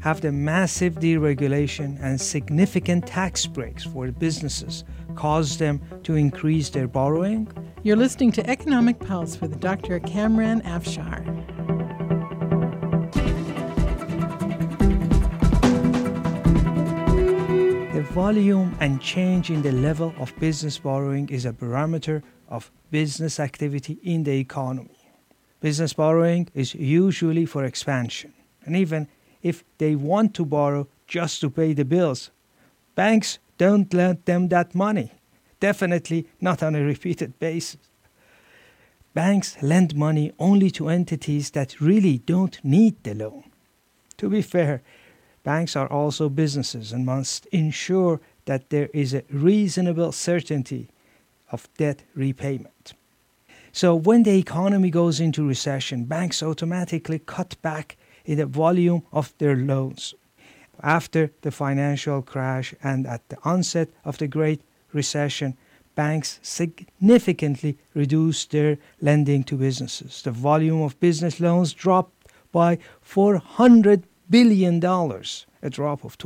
have the massive deregulation and significant tax breaks for businesses caused them to increase their borrowing? You're listening to Economic Pulse with Dr. Kamran Afshar. The volume and change in the level of business borrowing is a barometer of business activity in the economy. Business borrowing is usually for expansion, and even if they want to borrow just to pay the bills, banks don't lend them that money, definitely not on a repeated basis. Banks lend money only to entities that really don't need the loan. To be fair, banks are also businesses and must ensure that there is a reasonable certainty of debt repayment. So when the economy goes into recession, banks automatically cut back in the volume of their loans. After the financial crash and at the onset of the Great Recession, banks significantly reduced their lending to businesses. The volume of business loans dropped by $400 billion, a drop of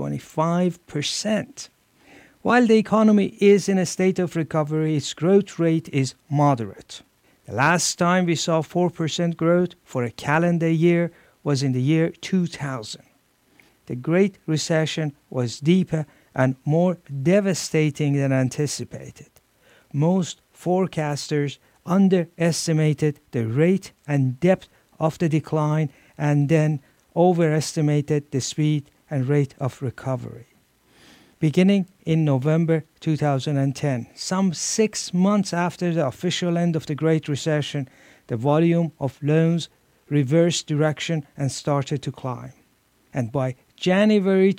25%. While the economy is in a state of recovery, its growth rate is moderate. The last time we saw 4% growth for a calendar year was in the year 2000. The Great Recession was deeper and more devastating than anticipated. Most forecasters underestimated the rate and depth of the decline and then overestimated the speed and rate of recovery. Beginning in November 2010, some 6 months after the official end of the Great Recession, the volume of loans reversed direction and started to climb. And by January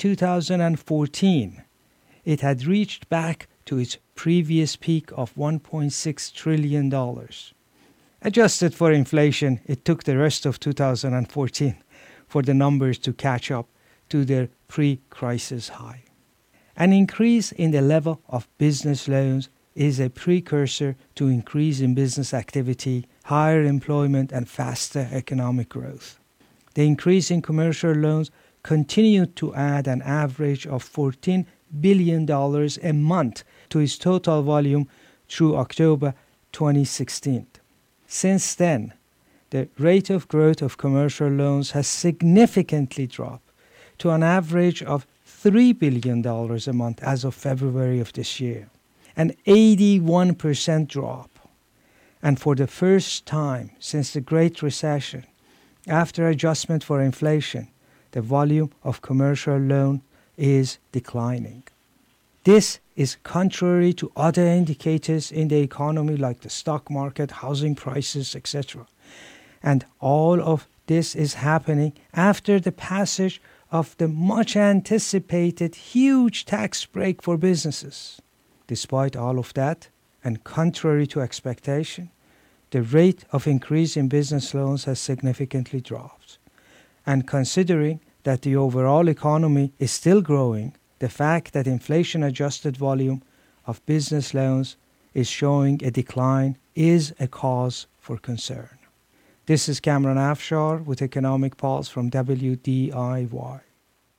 2014, it had reached back to its previous peak of $1.6 trillion. Adjusted for inflation, it took the rest of 2014 for the numbers to catch up to their pre-crisis high. An increase in the level of business loans is a precursor to increase in business activity, higher employment, and faster economic growth. The increase in commercial loans continued to add an average of $14 billion a month to its total volume through October 2016. Since then, the rate of growth of commercial loans has significantly dropped to an average of $3 billion a month as of February of this year, an 81% drop. And for the first time since the Great Recession, after adjustment for inflation, the volume of commercial loan is declining. This is contrary to other indicators in the economy like the stock market, housing prices, etc. And all of this is happening after the passage of the much anticipated huge tax break for businesses. Despite all of that, and contrary to expectation, the rate of increase in business loans has significantly dropped. And considering that the overall economy is still growing, the fact that inflation-adjusted volume of business loans is showing a decline is a cause for concern. This is Kamran Afshar with Economic Pulse from WDIY.